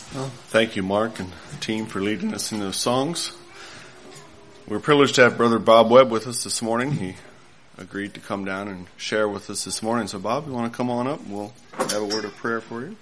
Well, thank you, Mark and team, for leading us in those songs. We're privileged to have Brother Bob Webb with us this morning. He agreed to come down and share with us this morning. So, Bob, you want to come on up? We'll have a word of prayer for you.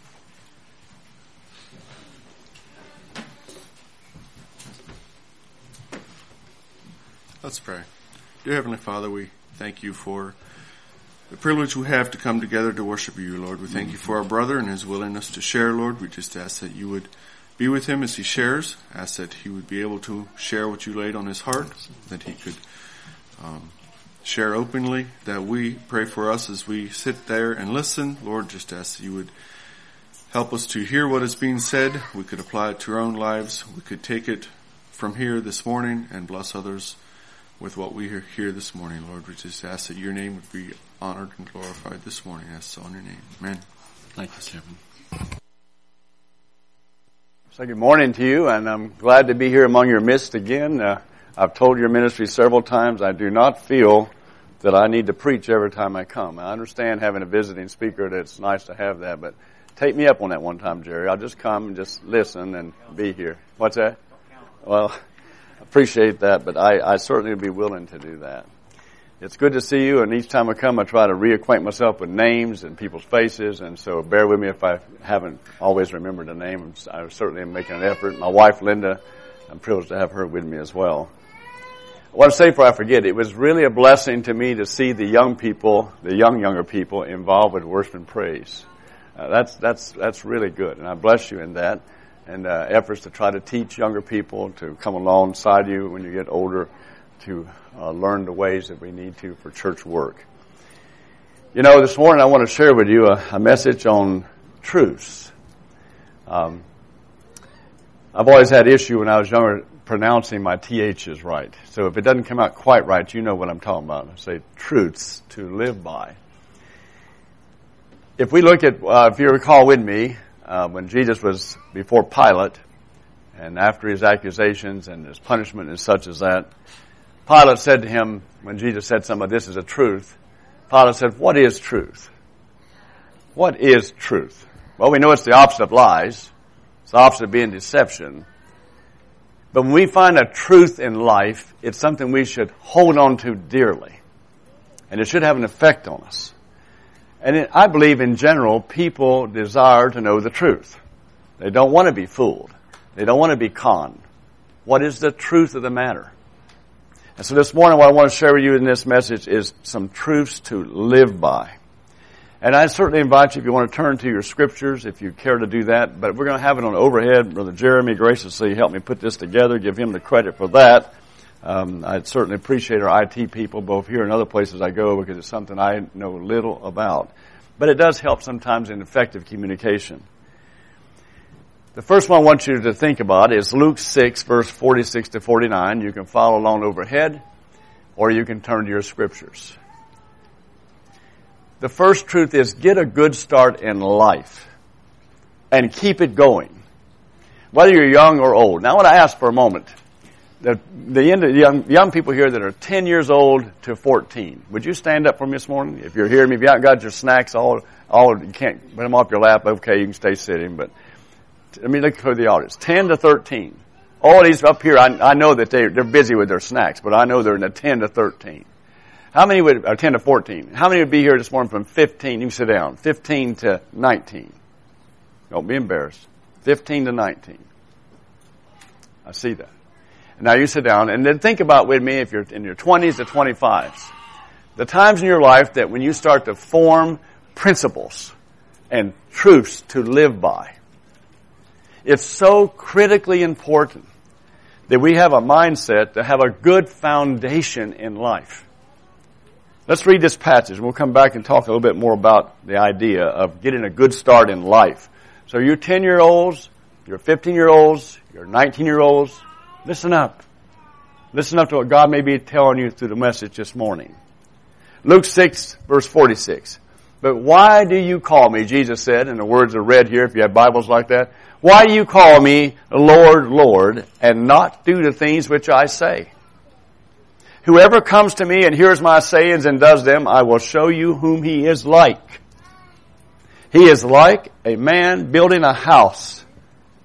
Let's pray. Dear Heavenly Father, we thank you for the privilege we have to come together to worship you, Lord. We thank you for our brother and his willingness to share, Lord. We just ask that you would be with him as he shares. Ask that he would be able to share what you laid on his heart, that he could share openly, that we pray for us as we sit there and listen. Lord, just ask that you would help us to hear what is being said. We could apply it to our own lives. We could take it from here this morning and bless others with what we hear this morning, Lord. We just ask that your name would be honored and glorified this morning. I ask in your name. Amen. Thank you, Stephen. So good morning to you, and I'm glad to be here among your midst again. I've told your ministry several times I do not feel that I need to preach every time I come. I understand having a visiting speaker, that it's nice to have that, but take me up on that one time, Jerry. I'll just come and just listen and be here. What's that? Well, appreciate that, but I certainly would be willing to do that. It's good to see you, and each time I come, I try to reacquaint myself with names and people's faces, and so bear with me if I haven't always remembered a name. I certainly am making an effort. My wife, Linda, I'm privileged to have her with me as well. I want to say before I forget, it was really a blessing to me to see the young people, the younger people, involved with worship and praise. That's really good, and I bless you in that. And efforts to try to teach younger people to come alongside you when you get older to learn the ways that we need to for church work. You know, this morning I want to share with you a message on truths. I've always had issue when I was younger pronouncing my THs right. So if it doesn't come out quite right, you know what I'm talking about. I say truths to live by. If we look at, if you recall with me, when Jesus was before Pilate, and after his accusations and his punishment and such as that, Pilate said to him, when Jesus said something like, "This is a truth," Pilate said, "What is truth?" What is truth? Well, we know it's the opposite of lies. It's the opposite of being deception. But when we find a truth in life, it's something we should hold on to dearly. And it should have an effect on us. And I believe in general, people desire to know the truth. They don't want to be fooled. They don't want to be conned. What is the truth of the matter? And so this morning what I want to share with you in this message is some truths to live by. And I certainly invite you, if you want to turn to your scriptures, if you care to do that. But we're going to have it on overhead. Brother Jeremy graciously helped me put this together. Give him the credit for that. I certainly appreciate our IT people, both here and other places I go, because it's something I know little about. But it does help sometimes in effective communication. The first one I want you to think about is Luke 6, verse 46 to 49. You can follow along overhead, or you can turn to your scriptures. The first truth is get a good start in life and keep it going, whether you're young or old. Now I want to ask for a moment. The young people here that are 10 years old to 14. Would you stand up for me this morning? If you're hearing me, if you haven't got your snacks, you can't put them off your lap. Okay, you can stay sitting. But let me look for the audience. 10 to 13. All these up here, I know that they're busy with their snacks, but I know they're in the 10 to 13. How many would, or 10 to 14? How many would be here this morning from 15? You can sit down. 15 to 19. Don't be embarrassed. 15 to 19. I see that. Now you sit down and then think about with me, if you're in your 20s to 25s, the times in your life that when you start to form principles and truths to live by. It's so critically important that we have a mindset to have a good foundation in life. Let's read this passage, and we'll come back and talk a little bit more about the idea of getting a good start in life. So you're 10-year-olds, you're 15-year-olds, you're 19-year-olds, listen up. Listen up to what God may be telling you through the message this morning. Luke 6, verse 46. But why do you call me, Jesus said, and the words are read here if you have Bibles like that. Why do you call me Lord, Lord, and not do the things which I say? Whoever comes to me and hears my sayings and does them, I will show you whom he is like. He is like a man building a house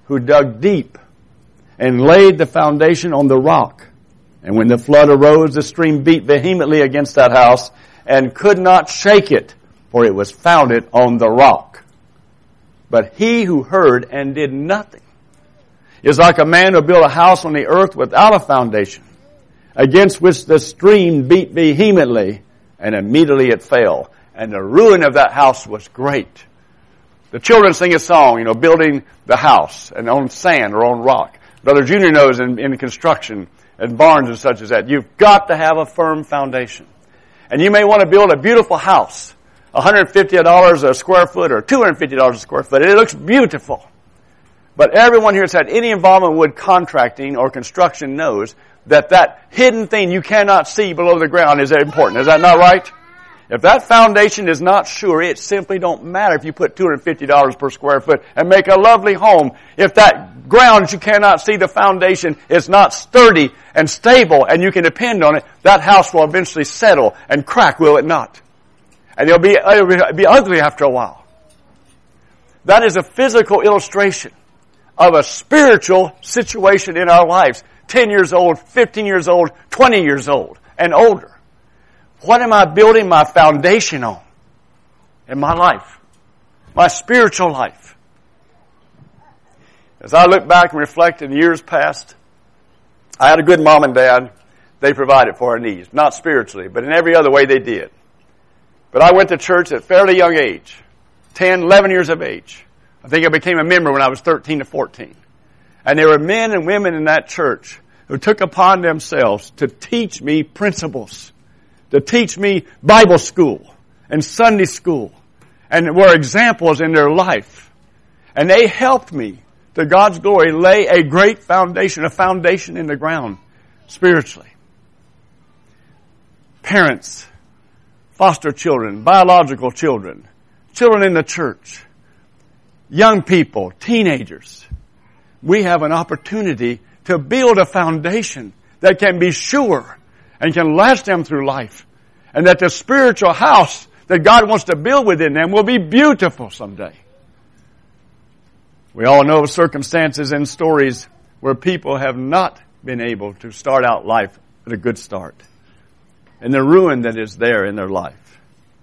who dug deep and laid the foundation on the rock. And when the flood arose, the stream beat vehemently against that house and could not shake it, for it was founded on the rock. But he who heard and did nothing is like a man who built a house on the earth without a foundation, against which the stream beat vehemently, and immediately it fell. And the ruin of that house was great. The children sing a song, building the house, and on sand or on rock. Brother Junior knows in construction, and barns and such as that, you've got to have a firm foundation. And you may want to build a beautiful house, $150 a square foot or $250 a square foot. It looks beautiful. But everyone here that's had any involvement with contracting or construction knows that hidden thing you cannot see below the ground is important. Is that not right? If that foundation is not sure, it simply don't matter if you put $250 per square foot and make a lovely home. If that ground you cannot see the foundation is not sturdy and stable and you can depend on it, that house will eventually settle and crack, will it not? And it'll be ugly after a while. That is a physical illustration of a spiritual situation in our lives. 10 years old, 15 years old, 20 years old, and older. What am I building my foundation on in my life? My spiritual life. As I look back and reflect in years past, I had a good mom and dad. They provided for our needs. Not spiritually, but in every other way they did. But I went to church at a fairly young age. 10, 11 years of age. I think I became a member when I was 13 to 14. And there were men and women in that church who took upon themselves to teach me principles, to teach me Bible school and Sunday school, and were examples in their life. And they helped me, to God's glory, lay a great foundation, a foundation in the ground spiritually. Parents, foster children, biological children, children in the church, young people, teenagers. We have an opportunity to build a foundation that can be sure and can last them through life. And that the spiritual house that God wants to build within them will be beautiful someday. We all know of circumstances and stories where people have not been able to start out life at a good start. And the ruin that is there in their life.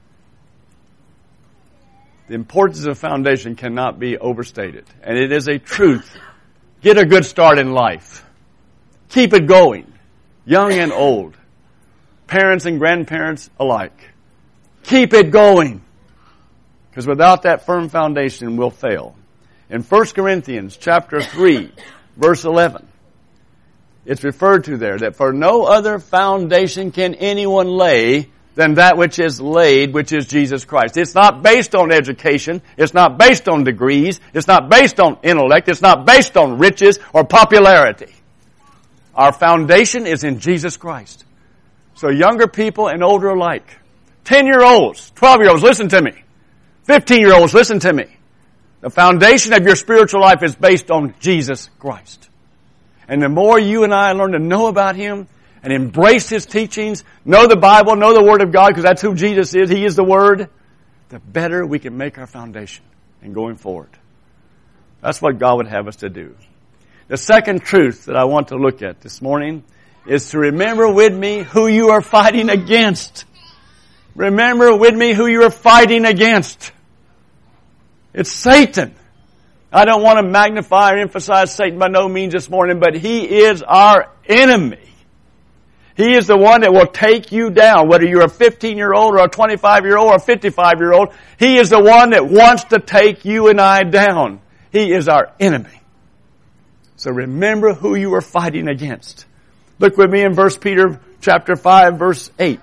The importance of foundation cannot be overstated. And it is a truth. Get a good start in life. Keep it going. Young and old. Parents and grandparents alike. Keep it going. Because without that firm foundation, we'll fail. In 1 Corinthians chapter 3, verse 11, it's referred to there that for no other foundation can anyone lay than that which is laid, which is Jesus Christ. It's not based on education. It's not based on degrees. It's not based on intellect. It's not based on riches or popularity. Our foundation is in Jesus Christ. So younger people and older alike, 10-year-olds, 12-year-olds, listen to me. 15-year-olds, listen to me. The foundation of your spiritual life is based on Jesus Christ. And the more you and I learn to know about Him and embrace His teachings, know the Bible, know the Word of God, because that's who Jesus is, He is the Word, the better we can make our foundation in going forward. That's what God would have us to do. The second truth that I want to look at this morning is to remember with me who you are fighting against. Remember with me who you are fighting against. It's Satan. I don't want to magnify or emphasize Satan by no means this morning, but he is our enemy. He is the one that will take you down, whether you're a 15-year-old or a 25-year-old or a 55-year-old. He is the one that wants to take you and I down. He is our enemy. So remember who you are fighting against. Look with me in 1 Peter chapter 5, verse 8.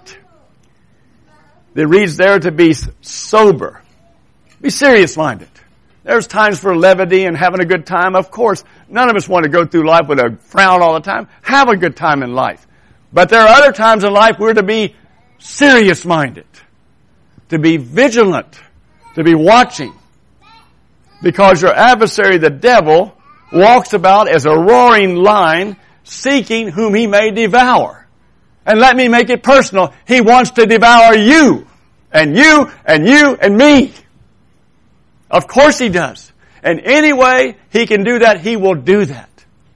It reads there to be sober. Be serious-minded. There's times for levity and having a good time. Of course, none of us want to go through life with a frown all the time. Have a good time in life. But there are other times in life we're to be serious-minded, to be vigilant, to be watching. Because your adversary, the devil, walks about as a roaring lion, seeking whom he may devour. And let me make it personal. He wants to devour you, and you, and you, and me. Of course he does. And any way he can do that, he will do that.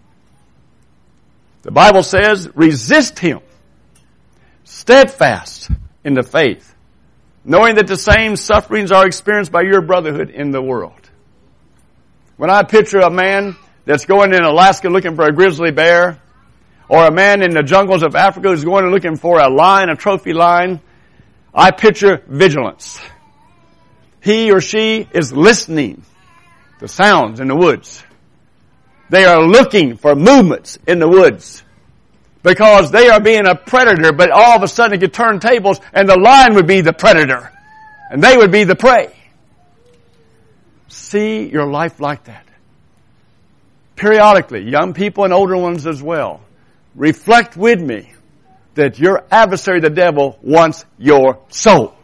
The Bible says, resist him, steadfast in the faith, knowing that the same sufferings are experienced by your brotherhood in the world. When I picture a man that's going in Alaska looking for a grizzly bear, or a man in the jungles of Africa who's going and looking for a lion, a trophy lion, I picture vigilance. He or she is listening to sounds in the woods. They are looking for movements in the woods because they are being a predator, but all of a sudden it could turn tables and the lion would be the predator and they would be the prey. See your life like that. Periodically, young people and older ones as well, reflect with me that your adversary, the devil, wants your soul.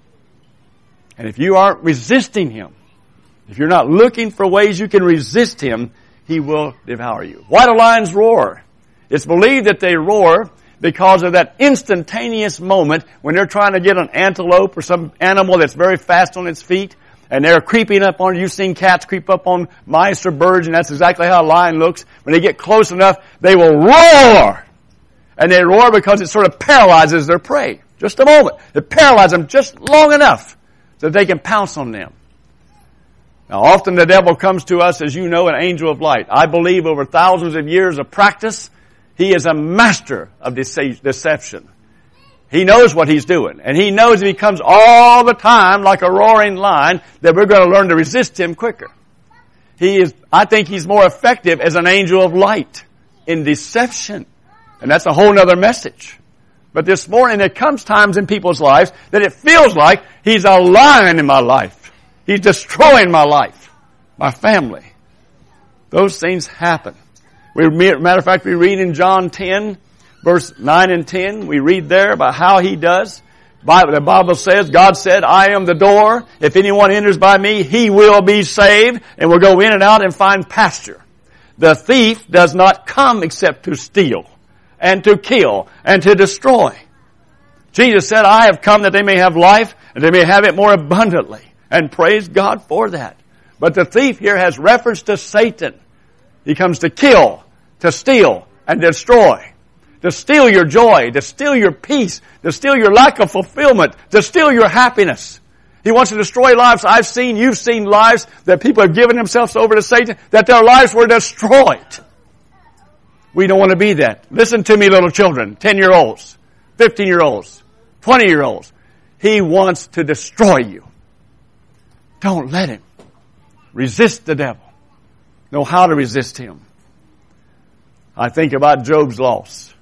And if you aren't resisting him, if you're not looking for ways you can resist him, he will devour you. Why do lions roar? It's believed that they roar because of that instantaneous moment when they're trying to get an antelope or some animal that's very fast on its feet, and they're creeping up on, you've seen cats creep up on mice or birds, and that's exactly how a lion looks. When they get close enough, they will roar. And they roar because it sort of paralyzes their prey. Just a moment. It paralyzes them just long enough so that they can pounce on them. Now, often the devil comes to us, as you know, an angel of light. I believe over thousands of years of practice, he is a master of deception. He knows what he's doing. And he knows if he comes all the time like a roaring lion, that we're going to learn to resist him quicker. I think he's more effective as an angel of light in deception. And that's a whole other message. But this morning there comes times in people's lives that it feels like he's a lion in my life. He's destroying my life, my family. Those things happen. Matter of fact, we read in John 10, verse 9 and 10, we read there about how he does. The Bible says, God said, I am the door. If anyone enters by me, he will be saved and will go in and out and find pasture. The thief does not come except to steal and to kill and to destroy. Jesus said, I have come that they may have life and they may have it more abundantly. And praise God for that. But the thief here has reference to Satan. He comes to kill, to steal, and destroy. To steal your joy, to steal your peace, to steal your lack of fulfillment, to steal your happiness. He wants to destroy lives. You've seen lives that people have given themselves over to Satan, that their lives were destroyed. We don't want to be that. Listen to me, little children, 10-year-olds, 15-year-olds, 20-year-olds. He wants to destroy you. Don't let him. Resist the devil. Know how to resist him. I think about Job's loss.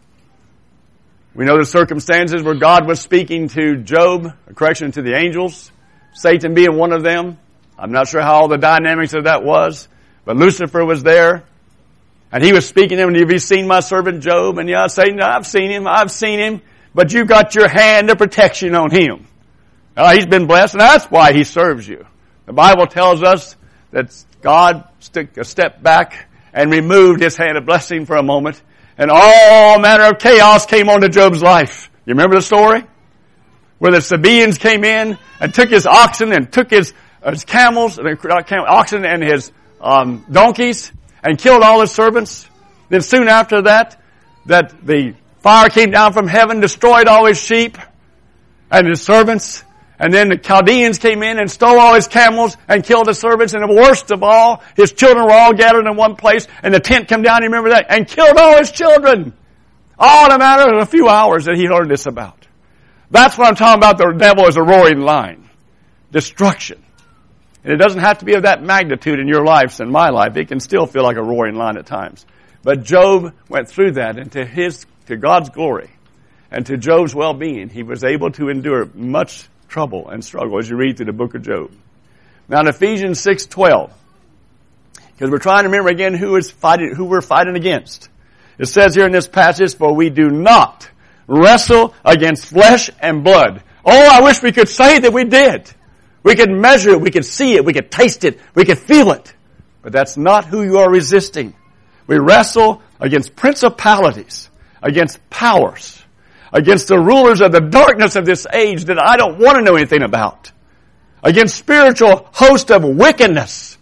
We know the circumstances where God was speaking to Job, a correction to the angels, Satan being one of them. I'm not sure how all the dynamics of that was, but Lucifer was there. And he was speaking to him, have you seen my servant Job? And yeah, Satan, I've seen him, but you got your hand of protection on him. He's been blessed, and that's why he serves you. The Bible tells us that God took a step back and removed his hand of blessing for a moment, and all manner of chaos came onto Job's life. You remember the story? Where the Sabaeans came in and took his oxen and took his camels, oxen and his donkeys, and killed all his servants. Then soon after that the fire came down from heaven, destroyed all his sheep and his servants. And then the Chaldeans came in and stole all his camels and killed his servants. And the worst of all, his children were all gathered in one place. And the tent came down, you remember that? And killed all his children. All in a matter of a few hours that he learned this about. That's what I'm talking about. The devil is a roaring lion. Destruction. And it doesn't have to be of that magnitude in your lives and my life. It can still feel like a roaring lion at times. But Job went through that, and to God's glory and to Job's well-being, he was able to endure much trouble and struggle as you read through the book of Job. Now in Ephesians 6:12, because we're trying to remember again who we're fighting against. It says here in this passage, for we do not wrestle against flesh and blood. Oh, I wish we could say that we did. We could measure it, we could see it, we could taste it, we could feel it. But that's not who you are resisting. We wrestle against principalities, against powers, against the rulers of the darkness of this age that I don't want to know anything about, against spiritual hosts of wickedness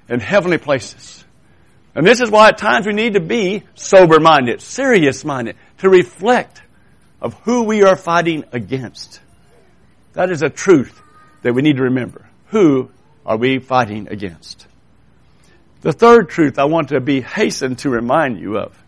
in heavenly places. And this is why at times we need to be sober-minded, serious-minded, to reflect of who we are fighting against. That is a truth that we need to remember. Who are we fighting against? The third truth I want to hasten to remind you of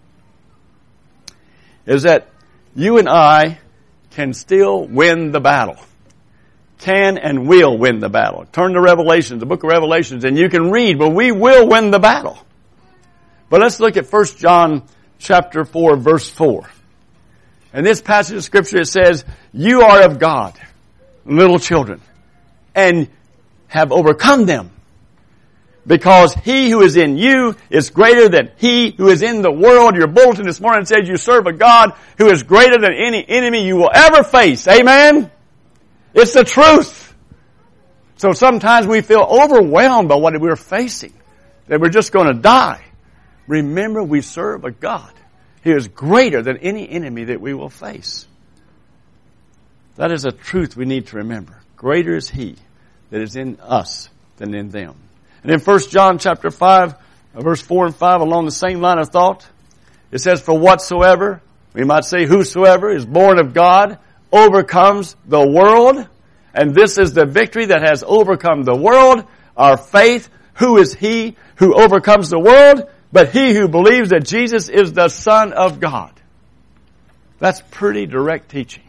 is that you and I can still win the battle. Can and will win the battle. Turn to Revelation, the book of Revelations, and you can read, but we will win the battle. But let's look at 1 John chapter 4, verse 4. In this passage of Scripture it says, you are of God, little children, and have overcome them, because he who is in you is greater than he who is in the world. Your bulletin this morning says you serve a God who is greater than any enemy you will ever face. Amen? It's the truth. So sometimes we feel overwhelmed by what we're facing, that we're just going to die. Remember, we serve a God who is greater than any enemy that we will face. That is a truth we need to remember. Greater is he that is in us than in them. And in 1 John chapter 5, verse 4 and 5, along the same line of thought, it says, for whatsoever, we might say whosoever, is born of God, overcomes the world. And this is the victory that has overcome the world, our faith. Who is he who overcomes the world? But he who believes that Jesus is the Son of God. That's pretty direct teaching.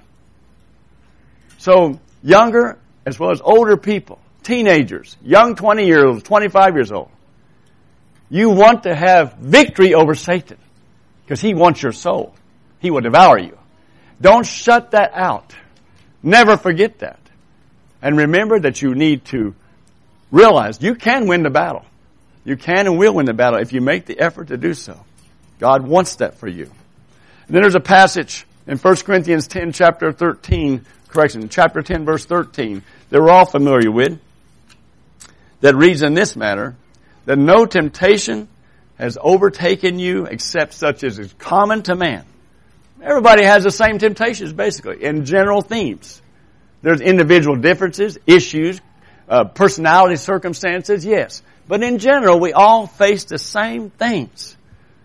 So, younger as well as older people, teenagers, young 20-year-olds, 25 years old, you want to have victory over Satan because he wants your soul. He will devour you. Don't shut that out. Never forget that. And remember that you need to realize you can win the battle. You can and will win the battle if you make the effort to do so. God wants that for you. And then there's a passage in 1 Corinthians 10, chapter 10, verse 13, that we're all familiar with, that reads in this manner, that no temptation has overtaken you except such as is common to man. Everybody has the same temptations, basically, in general themes. There's individual differences, issues, personality circumstances, yes. But in general, we all face the same things.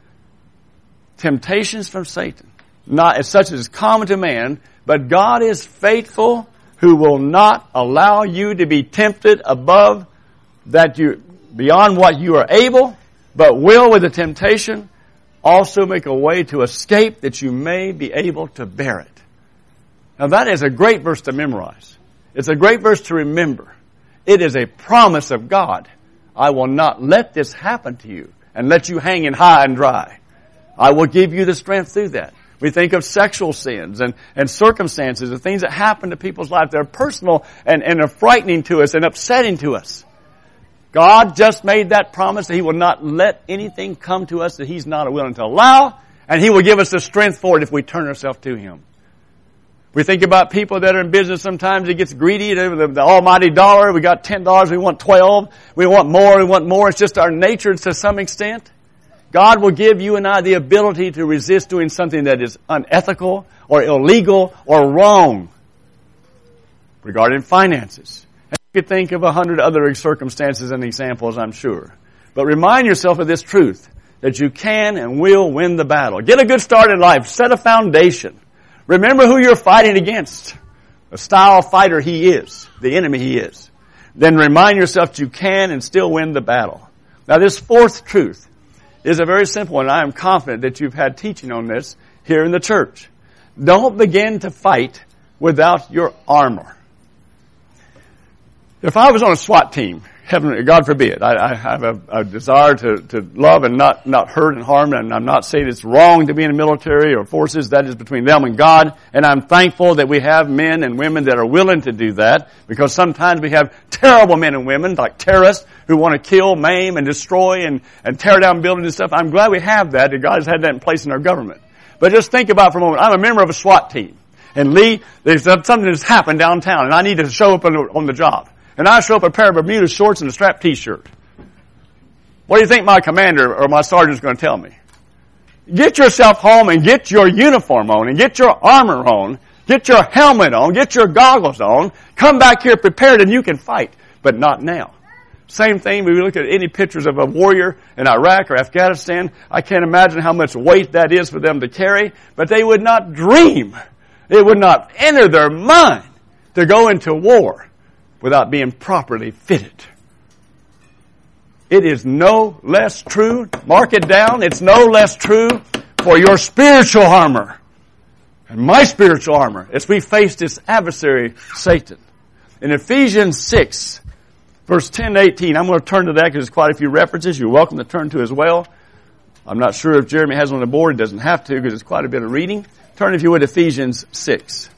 Temptations from Satan. Not as such as is common to man, but God is faithful, who will not allow you to be tempted above beyond what you are able, but will with the temptation also make a way to escape that you may be able to bear it. Now that is a great verse to memorize. It's a great verse to remember. It is a promise of God. I will not let this happen to you and let you hang in high and dry. I will give you the strength through that. We think of sexual sins and circumstances and things that happen to people's lives. They're personal and are frightening to us and upsetting to us. God just made that promise that he will not let anything come to us that he's not willing to allow, and he will give us the strength for it if we turn ourselves to him. We think about people that are in business sometimes. It gets greedy, the almighty dollar. We got $10, we want 12. We want more. It's just our nature to some extent. God will give you and I the ability to resist doing something that is unethical or illegal or wrong regarding finances. And you could think of 100 other circumstances and examples, I'm sure. But remind yourself of this truth, that you can and will win the battle. Get a good start in life. Set a foundation. Remember who you're fighting against. The style of fighter he is. The enemy he is. Then remind yourself that you can and still win the battle. Now this fourth truth is a very simple one. I am confident that you've had teaching on this here in the church. Don't begin to fight without your armor. If I was on a SWAT team, heaven, God forbid, I have a desire to love and not hurt and harm, and I'm not saying it's wrong to be in the military or forces. That is between them and God, and I'm thankful that we have men and women that are willing to do that, because sometimes we have terrible men and women, like terrorists, who want to kill, maim, and destroy and tear down buildings and stuff. I'm glad we have that, and God has had that in place in our government. But just think about for a moment, I'm a member of a SWAT team, and Lee, there's something that's happened downtown, and I need to show up on the job. And I show up a pair of Bermuda shorts and a strapped t-shirt. What do you think my commander or my sergeant is going to tell me? Get yourself home and get your uniform on and get your armor on. Get your helmet on. Get your goggles on. Come back here prepared and you can fight. But not now. Same thing, when we look at any pictures of a warrior in Iraq or Afghanistan, I can't imagine how much weight that is for them to carry, but they would not dream, it would not enter their mind to go into war without being properly fitted. It is no less true, mark it down, it's no less true for your spiritual armor and my spiritual armor as we face this adversary, Satan. In Ephesians 6, verse 10 to 18, I'm going to turn to that because there's quite a few references. You're welcome to turn to as well. I'm not sure if Jeremy has it on the board. He doesn't have to because it's quite a bit of reading. Turn, if you would, to Ephesians 6.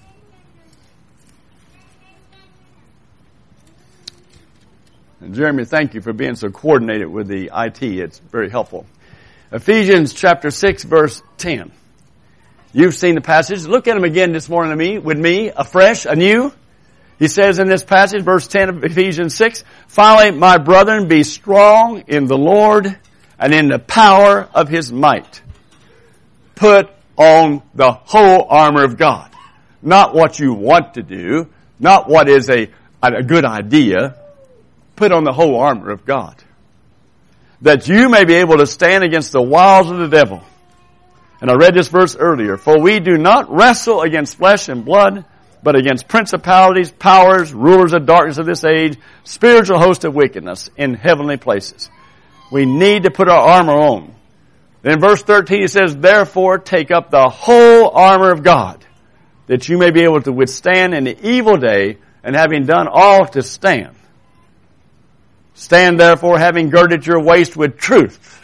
And Jeremy, thank you for being so coordinated with the IT. It's very helpful. Ephesians chapter 6, verse 10. You've seen the passage. Look at them again this morning with me, afresh, anew. He says in this passage, verse 10 of Ephesians 6, finally, my brethren, be strong in the Lord and in the power of His might. Put on the whole armor of God. Not what you want to do, not what is a good idea. Put on the whole armor of God, that you may be able to stand against the wiles of the devil. And I read this verse earlier. For we do not wrestle against flesh and blood, but against principalities, powers, rulers of darkness of this age, spiritual hosts of wickedness in heavenly places. We need to put our armor on. Then in verse 13 it says, therefore take up the whole armor of God, that you may be able to withstand in the evil day, and having done all to stand. Stand therefore, having girded your waist with truth,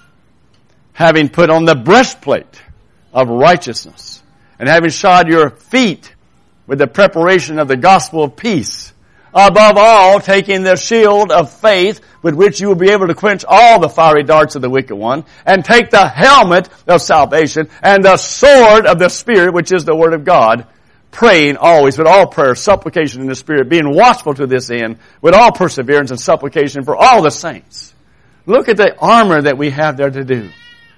having put on the breastplate of righteousness, and having shod your feet with the preparation of the gospel of peace. Above all, taking the shield of faith, with which you will be able to quench all the fiery darts of the wicked one, and take the helmet of salvation, and the sword of the Spirit, which is the word of God, praying always with all prayer, supplication in the Spirit, being watchful to this end, with all perseverance and supplication for all the saints. Look at the armor that we have there to do.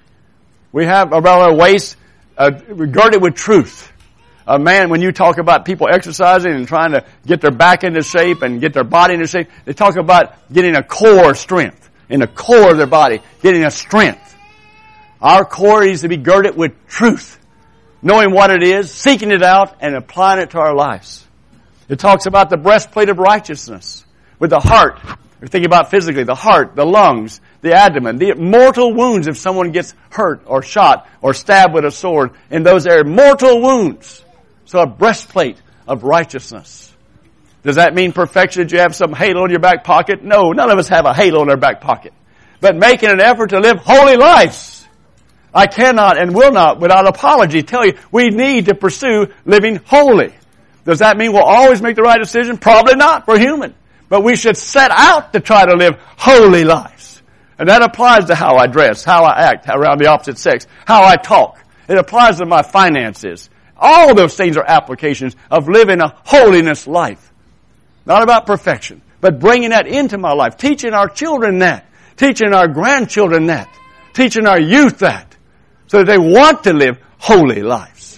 We have around our waist, girded with truth. A man, when you talk about people exercising and trying to get their back into shape and get their body into shape, they talk about getting a core strength, in the core of their body, getting a strength. Our core needs to be girded with truth. Knowing what it is, seeking it out, and applying it to our lives. It talks about the breastplate of righteousness with the heart. We're thinking about physically, the heart, the lungs, the abdomen, the mortal wounds if someone gets hurt or shot or stabbed with a sword in those areas. Mortal wounds. So a breastplate of righteousness. Does that mean perfection that you have some halo in your back pocket? No, none of us have a halo in our back pocket. But making an effort to live holy lives. I cannot and will not, without apology, tell you we need to pursue living holy. Does that mean we'll always make the right decision? Probably not. We're human. But we should set out to try to live holy lives. And that applies to how I dress, how I act around the opposite sex, how I talk. It applies to my finances. All those things are applications of living a holiness life. Not about perfection, but bringing that into my life. Teaching our children that. Teaching our grandchildren that. Teaching our youth that. So that they want to live holy lives.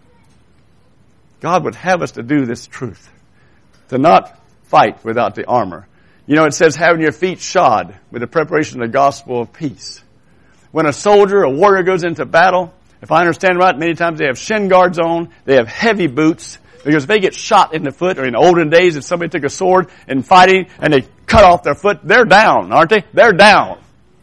God would have us to do this truth. To not fight without the armor. You know, it says having your feet shod with the preparation of the gospel of peace. When a soldier, a warrior goes into battle, if I understand right, many times they have shin guards on, they have heavy boots, because if they get shot in the foot, or in olden days if somebody took a sword and fighting and they cut off their foot, they're down, aren't they? They're down.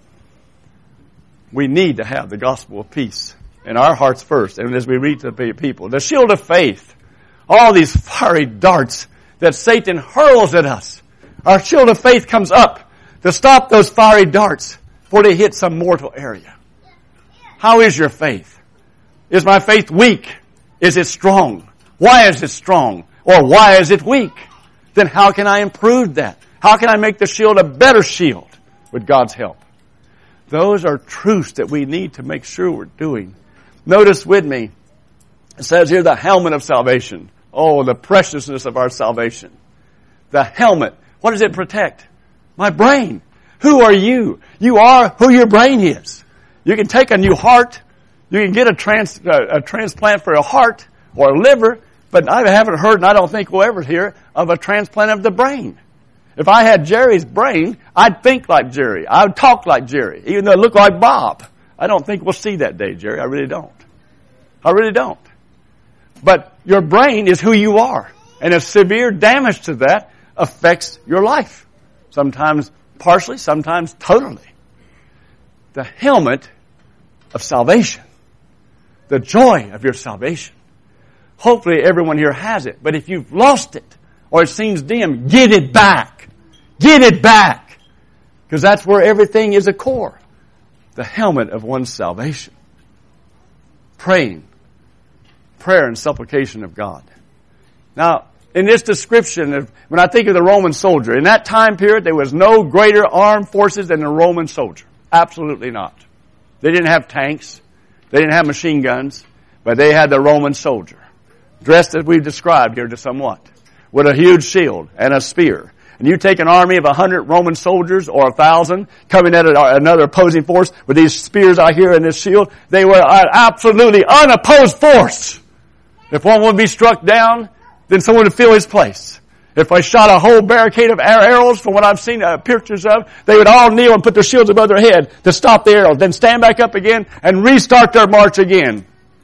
We need to have the gospel of peace in our hearts first, and as we read to the people. The shield of faith. All these fiery darts that Satan hurls at us. Our shield of faith comes up to stop those fiery darts before they hit some mortal area. How is your faith? Is my faith weak? Is it strong? Why is it strong? Or why is it weak? Then how can I improve that? How can I make the shield a better shield with God's help? Those are truths that we need to make sure we're doing. Notice with me, it says here the helmet of salvation. Oh, the preciousness of our salvation. The helmet. What does it protect? My brain. Who are you? You are who your brain is. You can take a new heart. You can get a transplant for a heart or a liver, but I haven't heard, and I don't think we'll ever hear, of a transplant of the brain. If I had Jerry's brain, I'd think like Jerry. I would talk like Jerry, even though I look like Bob. I don't think we'll see that day, Jerry. I really don't. I really don't. But your brain is who you are. And a severe damage to that affects your life. Sometimes partially, sometimes totally. The helmet of salvation. The joy of your salvation. Hopefully everyone here has it. But if you've lost it, or it seems dim, get it back. Get it back. Because that's where everything is a core. The helmet of one's salvation. Praying. Prayer and supplication of God. Now, in this description, when I think of the Roman soldier, in that time period, there was no greater armed forces than the Roman soldier. Absolutely not. They didn't have tanks. They didn't have machine guns. But they had the Roman soldier. Dressed as we've described here to somewhat. With a huge shield and a spear. And you take an army of 100 Roman soldiers or 1,000 coming at another opposing force with these spears out here and this shield. They were an absolutely unopposed force. If one would be struck down, then someone would fill his place. If I shot a whole barricade of arrows, from what I've seen pictures of, they would all kneel and put their shields above their head to stop the arrows, then stand back up again and restart their march again.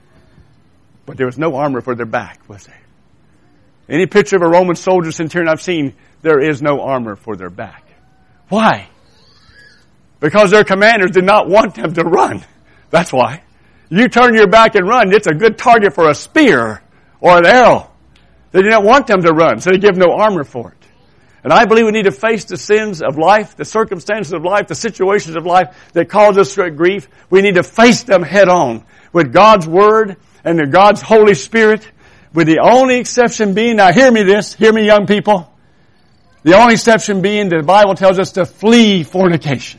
But there was no armor for their back, was there? Any picture of a Roman soldier centurion I've seen, there is no armor for their back. Why? Because their commanders did not want them to run. That's why. You turn your back and run, it's a good target for a spear or an arrow. They did not want them to run, so they give no armor for it. And I believe we need to face the sins of life, the circumstances of life, the situations of life that cause us grief. We need to face them head on with God's Word and God's Holy Spirit, with the only exception being, now hear me young people, the only exception being the Bible tells us to flee fornication.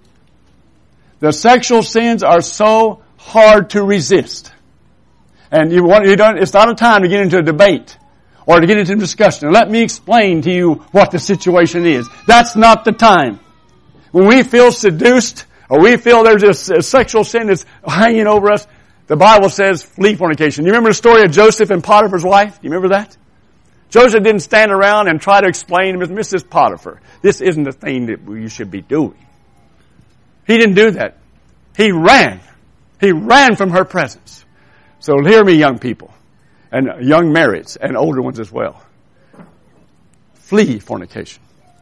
The sexual sins are so hard to resist. And it's not a time to get into a debate or to get into a discussion. Let me explain to you what the situation is. That's not the time. When we feel seduced or we feel there's a sexual sin that's hanging over us, the Bible says flee fornication. You remember the story of Joseph and Potiphar's wife? You remember that? Joseph didn't stand around and try to explain to Mrs. Potiphar, this isn't the thing that you should be doing. He didn't do that. He ran. He ran from her presence. So hear me, young people, and young marrieds, and older ones as well. Flee fornication.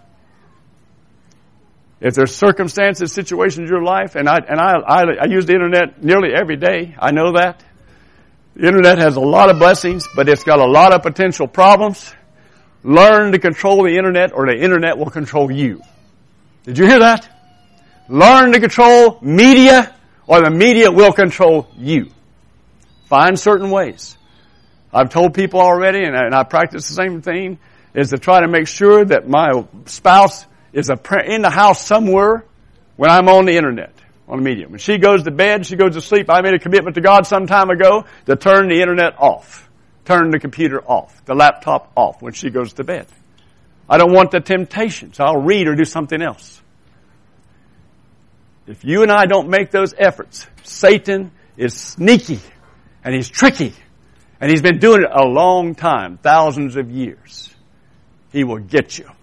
If there's circumstances, situations in your life, and I use the internet nearly every day, I know that. The internet has a lot of blessings, but it's got a lot of potential problems. Learn to control the internet, or the internet will control you. Did you hear that? Learn to control media, or the media will control you. Find certain ways. I've told people already, and I practice the same thing, is to try to make sure that my spouse is in the house somewhere when I'm on the internet, on the media. When she goes to bed, she goes to sleep, I made a commitment to God some time ago to turn the internet off. Turn the computer off, the laptop off when she goes to bed. I don't want the temptation, so I'll read or do something else. If you and I don't make those efforts, Satan is sneaky and he's tricky and he's been doing it a long time, thousands of years. He will get you.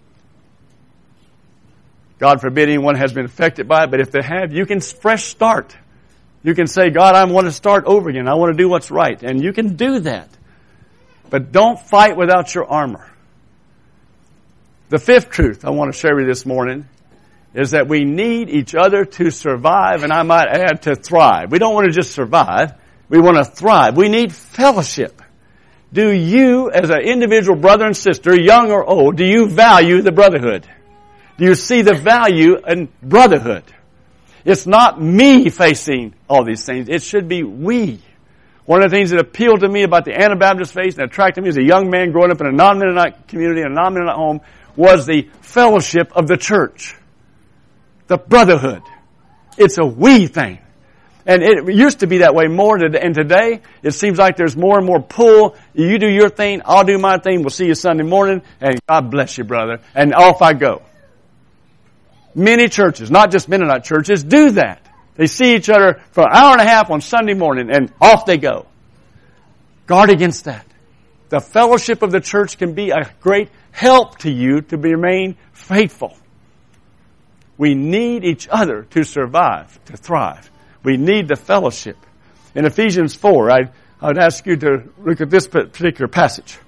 God forbid anyone has been affected by it, but if they have, you can fresh start. You can say, God, I want to start over again. I want to do what's right. And you can do that. But don't fight without your armor. The fifth truth I want to share with you this morning is that we need each other to survive, and I might add to thrive. We don't want to just survive. We want to thrive. We need fellowship. Do you, as an individual brother and sister, young or old, do you value the brotherhood? Do you see the value in brotherhood? It's not me facing all these things. It should be we. One of the things that appealed to me about the Anabaptist faith and attracted me as a young man growing up in a non-Mennonite community, a non-Mennonite home, was the fellowship of the church. The brotherhood. It's a we thing. And it used to be that way more, and today it seems like there's more and more pull. You do your thing, I'll do my thing, we'll see you Sunday morning, and God bless you, brother. And off I go. Many churches, not just Mennonite churches, do that. They see each other for an hour and a half on Sunday morning, and off they go. Guard against that. the fellowship of the church can be a great help to you to remain faithful. We need each other to survive, to thrive. We need the fellowship. In Ephesians 4, I would ask you to look at this particular passage.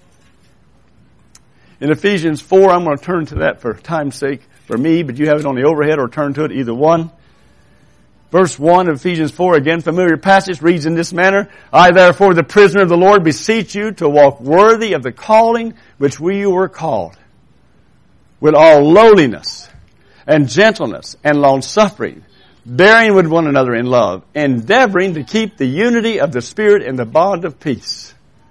In Ephesians 4, I'm going to turn to that for time's sake for me, but you have it on the overhead or turn to it, either one. Verse 1 of Ephesians 4, again, familiar passage, reads in this manner, I therefore, the prisoner of the Lord, beseech you to walk worthy of the calling which we were called, with all lowliness and gentleness and long-suffering, bearing with one another in love, endeavoring to keep the unity of the Spirit in the bond of peace.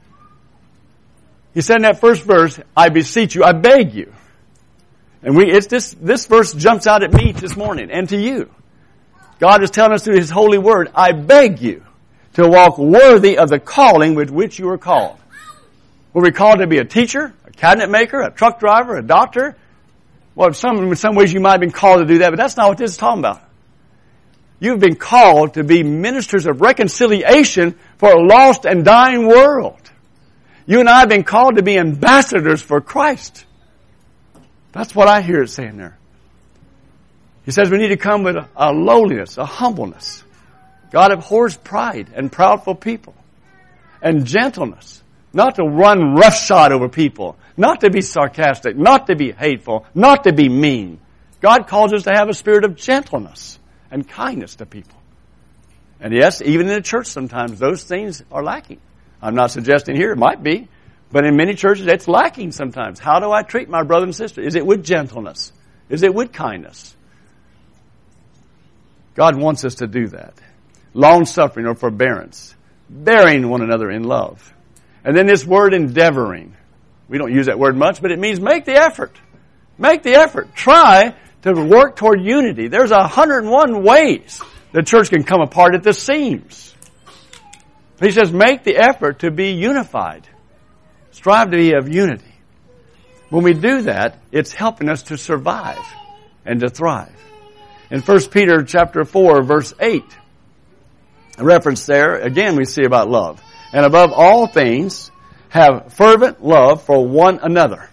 He said in that first verse, I beseech you, I beg you. And this verse jumps out at me this morning and to you. God is telling us through His holy word, I beg you to walk worthy of the calling with which you are called. Were we called to be a teacher, a cabinet maker, a truck driver, a doctor? Well, in some ways you might have been called to do that, but that's not what this is talking about. You've been called to be ministers of reconciliation for a lost and dying world. You and I have been called to be ambassadors for Christ. That's what I hear it saying there. He says we need to come with a lowliness, a humbleness. God abhors pride and proudful people. And gentleness. Not to run roughshod over people. Not to be sarcastic. Not to be hateful. Not to be mean. God calls us to have a spirit of gentleness and kindness to people. And yes, even in the church sometimes those things are lacking. I'm not suggesting here it might be, but in many churches it's lacking sometimes. How do I treat my brother and sister? Is it with gentleness? Is it with kindness? God wants us to do that. Long-suffering or forbearance. Bearing one another in love. And then this word endeavoring. We don't use that word much, but it means make the effort. Make the effort. Try to work toward unity. There's 101 ways the church can come apart at the seams. He says make the effort to be unified. Strive to be of unity. When we do that, it's helping us to survive and to thrive. In 1 Peter chapter 4, verse 8, a reference there, again we see about love. And above all things, have fervent love for one another.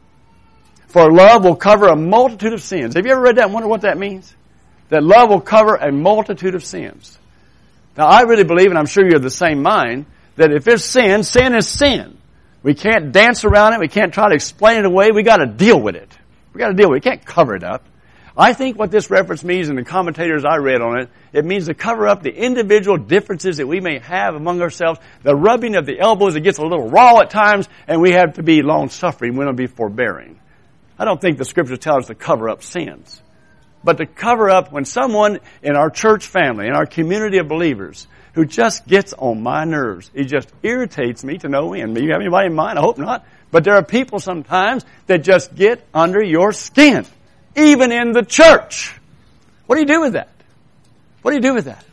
For love will cover a multitude of sins. Have you ever read that and wondered what that means? That love will cover a multitude of sins. Now I really believe, and I'm sure you're of the same mind, that if it's sin, sin is sin. We can't dance around it. We can't try to explain it away. We got to deal with it. We got to deal with it. We can't cover it up. I think what this reference means, and the commentators I read on it, it means to cover up the individual differences that we may have among ourselves, the rubbing of the elbows that gets a little raw at times, and we have to be long-suffering. We don't be forbearing. I don't think the Scriptures tell us to cover up sins. But to cover up when someone in our church family, in our community of believers, who just gets on my nerves, it just irritates me to no end. Do you have anybody in mind? I hope not. But there are people sometimes that just get under your skin. Even in the church. What do you do with that? What do you do with that?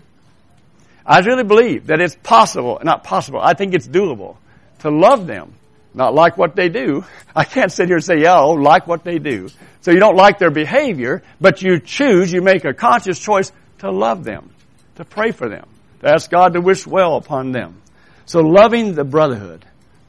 I really believe that it's possible, not possible, I think it's doable to love them, not like what they do. I can't sit here and say, like what they do. So you don't like their behavior, but you make a conscious choice to love them, to pray for them, to ask God to wish well upon them. So loving the brotherhood,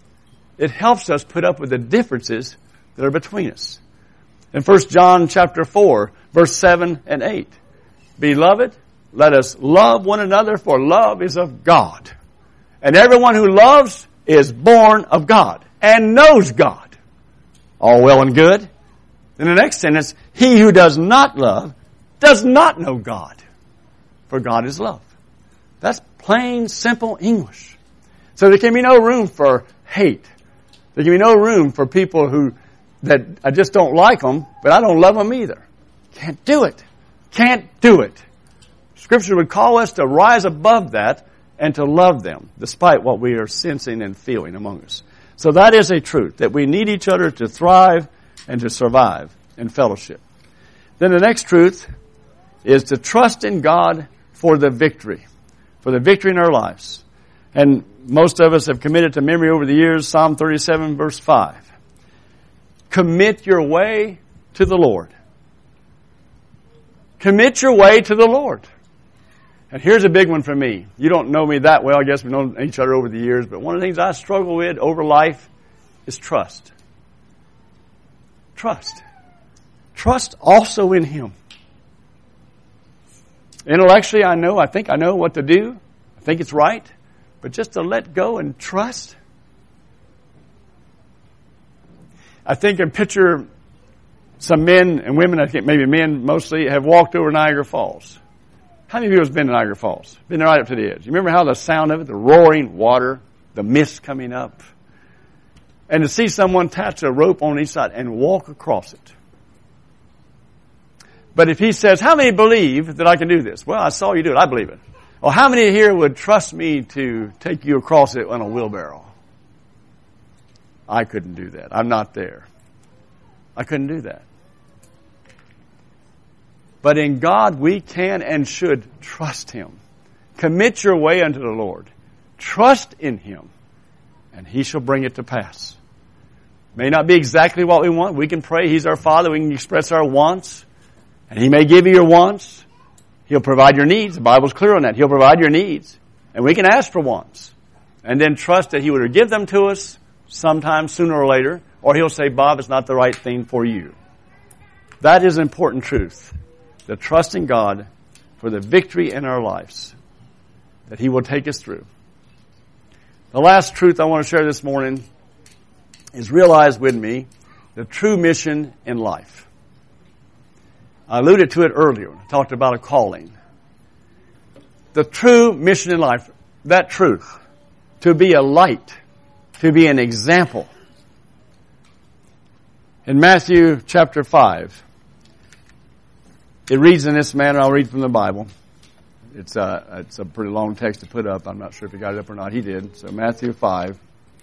it helps us put up with the differences that are between us. In 1 John chapter 4, verse 7 and 8. Beloved, let us love one another, for love is of God. And everyone who loves is born of God and knows God. All well and good. In the next sentence, he who does not love does not know God, for God is love. That's plain, simple English. So there can be no room for hate. There can be no room for people that I just don't like them, but I don't love them either. Can't do it. Can't do it. Scripture would call us to rise above that and to love them, despite what we are sensing and feeling among us. So that is a truth, that we need each other to thrive and to survive in fellowship. Then the next truth is to trust in God for the victory in our lives. And most of us have committed to memory over the years, Psalm 37, verse 5. Commit your way to the Lord. Commit your way to the Lord. And here's a big one for me. You don't know me that well. I guess we've known each other over the years. But one of the things I struggle with over life is trust. Trust. Trust also in Him. Intellectually, I think I know what to do. I think it's right. But just to let go and trust. I think and picture some men and women, I think maybe men mostly, have walked over Niagara Falls. How many of you have been to Niagara Falls? Been right up to the edge. You remember how the sound of it, the roaring water, the mist coming up? And to see someone attach a rope on each side and walk across it. But if he says, how many believe that I can do this? Well, I saw you do it. I believe it. Well, how many here would trust me to take you across it on a wheelbarrow? I couldn't do that. I'm not there. I couldn't do that. But in God, we can and should trust Him. Commit your way unto the Lord. Trust in Him, and He shall bring it to pass. May not be exactly what we want. We can pray. He's our Father. We can express our wants, and He may give you your wants. He'll provide your needs. The Bible's clear on that. He'll provide your needs. And we can ask for wants, and then trust that He would give them to us sometime sooner or later, or He'll say, Bob, it's not the right thing for you. That is an important truth. The trust in God for the victory in our lives that He will take us through. The last truth I want to share this morning is realize with me the true mission in life. I alluded to it earlier. I talked about a calling. The true mission in life, that truth, to be a light, to be an example. In Matthew chapter 5, it reads in this manner. I'll read from the Bible. It's a pretty long text to put up. I'm not sure if you got it up or not. He did. So Matthew 5.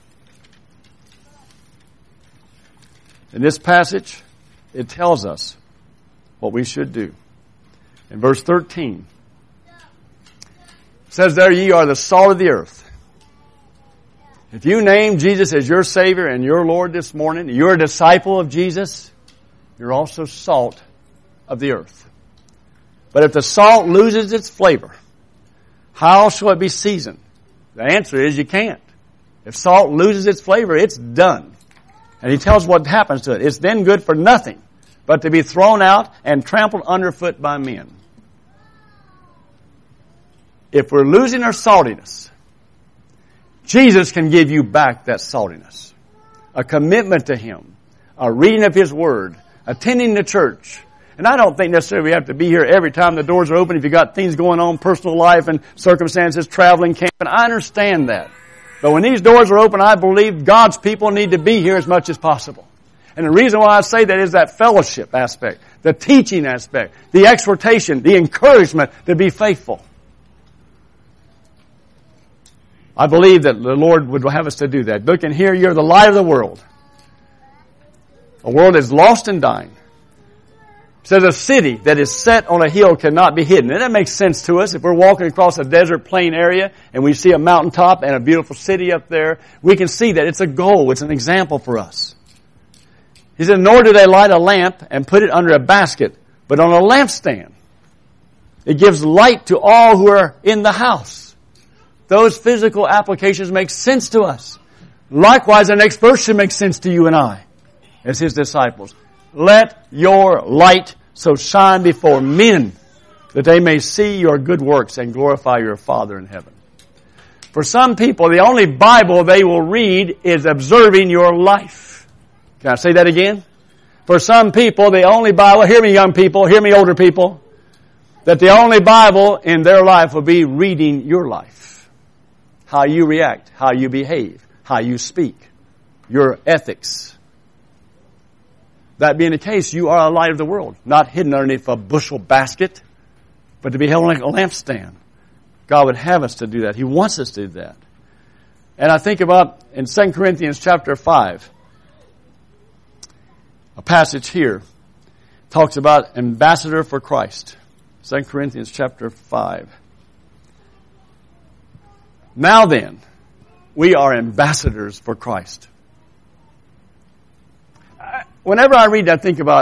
In this passage, it tells us what we should do. In verse 13, it says, there ye are the salt of the earth. If you name Jesus as your Savior and your Lord this morning, you're a disciple of Jesus, you're also salt of the earth. But if the salt loses its flavor, how shall it be seasoned? The answer is you can't. If salt loses its flavor, it's done. And He tells what happens to it. It's then good for nothing but to be thrown out and trampled underfoot by men. If we're losing our saltiness, Jesus can give you back that saltiness. A commitment to Him, a reading of His Word, attending the church. And I don't think necessarily we have to be here every time the doors are open if you've got things going on, personal life and circumstances, traveling, camping. I understand that. But when these doors are open, I believe God's people need to be here as much as possible. And the reason why I say that is that fellowship aspect, the teaching aspect, the exhortation, the encouragement to be faithful. I believe that the Lord would have us to do that. Look, and here you're the light of the world. A world that's lost and dying. It says a city that is set on a hill cannot be hidden. And that makes sense to us. If we're walking across a desert plain area and we see a mountaintop and a beautiful city up there, we can see that it's a goal. It's an example for us. He said, nor do they light a lamp and put it under a basket, but on a lampstand. It gives light to all who are in the house. Those physical applications make sense to us. Likewise, the next verse should make sense to you and I as His disciples. Let your light so shine before men that they may see your good works and glorify your Father in heaven. For some people, the only Bible they will read is observing your life. Can I say that again? For some people, the only Bible, hear me young people, hear me older people, that the only Bible in their life will be reading your life. How you react, how you behave, how you speak, your ethics. That being the case, you are a light of the world, not hidden underneath a bushel basket, but to be held like a lampstand. God would have us to do that. He wants us to do that. And I think about in 2 Corinthians chapter 5, a passage here talks about ambassador for Christ. 2 Corinthians chapter 5. Now then, we are ambassadors for Christ. Whenever I read that, I think about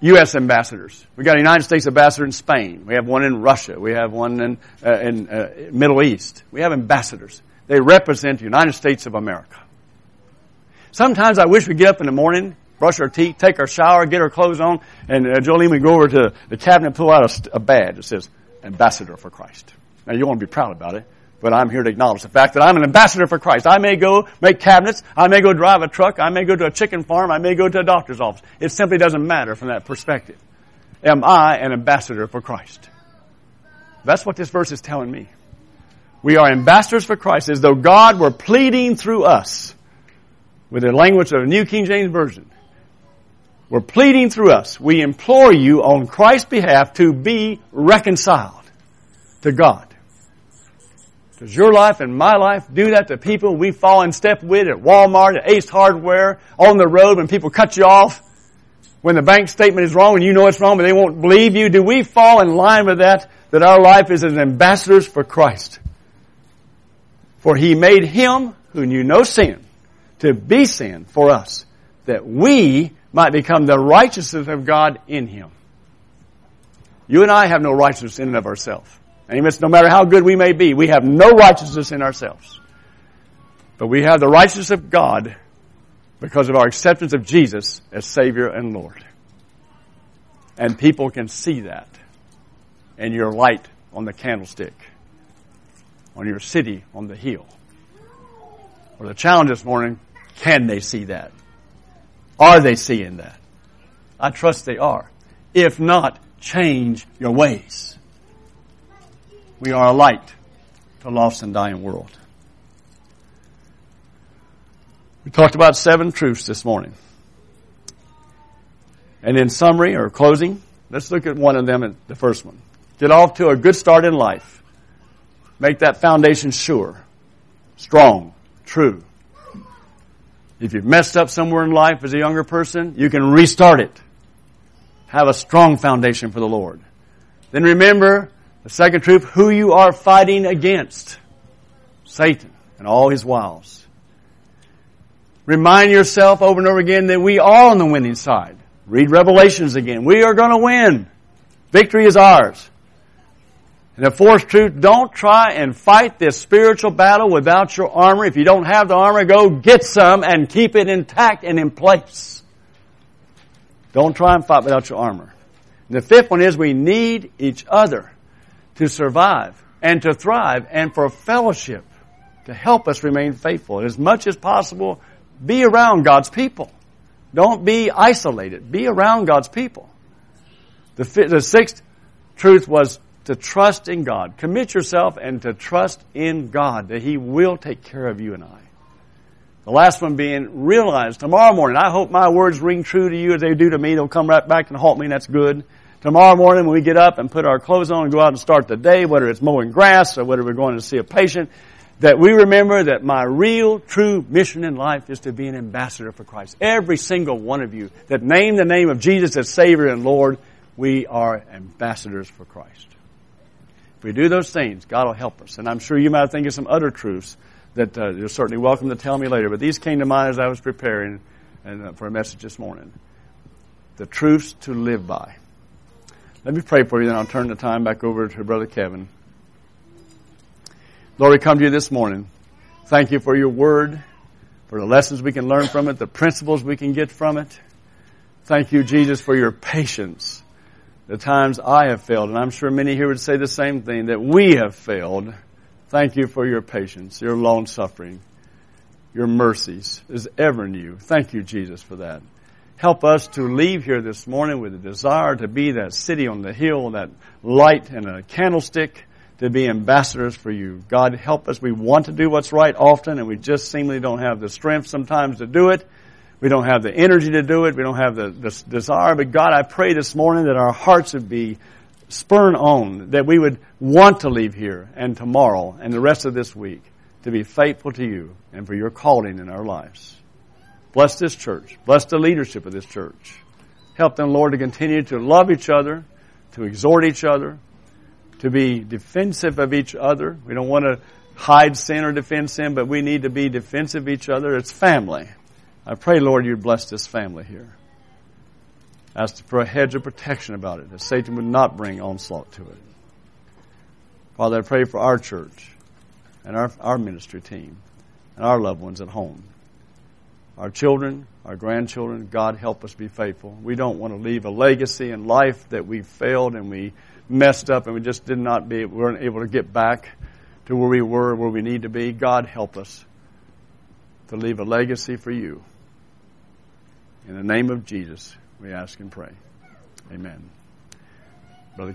U.S. ambassadors. We got a United States ambassador in Spain. We have one in Russia. We have one in Middle East. We have ambassadors. They represent the United States of America. Sometimes I wish we'd get up in the morning, brush our teeth, take our shower, get our clothes on, and Jolene would go over to the cabinet and pull out a badge that says, Ambassador for Christ. Now, you want to be proud about it, but I'm here to acknowledge the fact that I'm an ambassador for Christ. I may go make cabinets. I may go drive a truck. I may go to a chicken farm. I may go to a doctor's office. It simply doesn't matter from that perspective. Am I an ambassador for Christ? That's what this verse is telling me. We are ambassadors for Christ as though God were pleading through us. With the language of the New King James Version. We're pleading through us. We implore you on Christ's behalf to be reconciled to God. Does your life and my life do that to people we fall in step with at Walmart, at Ace Hardware, on the road when people cut you off? When the bank statement is wrong and you know it's wrong but they won't believe you? Do we fall in line with that our life is as ambassadors for Christ? For He made Him who knew no sin to be sin for us, that we might become the righteousness of God in Him. You and I have no righteousness in and of ourselves. And no matter how good we may be, we have no righteousness in ourselves. But we have the righteousness of God because of our acceptance of Jesus as Savior and Lord. And people can see that in your light on the candlestick, on your city on the hill. Or the challenge this morning, can they see that? Are they seeing that? I trust they are. If not, change your ways. We are a light to a lost and dying world. We talked about 7 truths this morning. And in summary or closing, let's look at one of them, the first one. Get off to a good start in life. Make that foundation sure, strong, true. If you've messed up somewhere in life as a younger person, you can restart it. Have a strong foundation for the Lord. Then remember, the second truth, who you are fighting against. Satan and all his wiles. Remind yourself over and over again that we are on the winning side. Read Revelations again. We are going to win. Victory is ours. And the fourth truth, don't try and fight this spiritual battle without your armor. If you don't have the armor, go get some and keep it intact and in place. Don't try and fight without your armor. And the fifth one is we need each other to survive and to thrive and for fellowship to help us remain faithful. And as much as possible, be around God's people. Don't be isolated. Be around God's people. The sixth truth was to trust in God. Commit yourself and to trust in God that He will take care of you and I. The last one being realize tomorrow morning, I hope my words ring true to you as they do to me. They'll come right back and haunt me, and that's good. Tomorrow morning when we get up and put our clothes on and go out and start the day, whether it's mowing grass or whether we're going to see a patient, that we remember that my real, true mission in life is to be an ambassador for Christ. Every single one of you that name the name of Jesus as Savior and Lord, we are ambassadors for Christ. If we do those things, God will help us. And I'm sure you might think of some other truths that you're certainly welcome to tell me later. But these came to mind as I was preparing for a message this morning. The truths to live by. Let me pray for you, then I'll turn the time back over to Brother Kevin. Lord, we come to you this morning. Thank you for your word, for the lessons we can learn from it, the principles we can get from it. Thank you, Jesus, for your patience. The times I have failed, and I'm sure many here would say the same thing, that we have failed. Thank you for your patience, your long-suffering, your mercies is ever new. Thank you, Jesus, for that. Help us to leave here this morning with a desire to be that city on the hill, that light and a candlestick, to be ambassadors for you. God, help us. We want to do what's right often, and we just seemingly don't have the strength sometimes to do it. We don't have the energy to do it. We don't have the desire. But God, I pray this morning that our hearts would be spurred on, that we would want to leave here and tomorrow and the rest of this week to be faithful to you and for your calling in our lives. Bless this church. Bless the leadership of this church. Help them, Lord, to continue to love each other, to exhort each other, to be defensive of each other. We don't want to hide sin or defend sin, but we need to be defensive of each other. It's family. I pray, Lord, you'd bless this family here. Ask for a hedge of protection about it, that Satan would not bring onslaught to it. Father, I pray for our church and our ministry team and our loved ones at home. Our children, our grandchildren, God help us be faithful. We don't want to leave a legacy in life that we failed and we messed up and we just weren't able to get back to where we were, where we need to be. God help us to leave a legacy for you. In the name of Jesus, we ask and pray. Amen.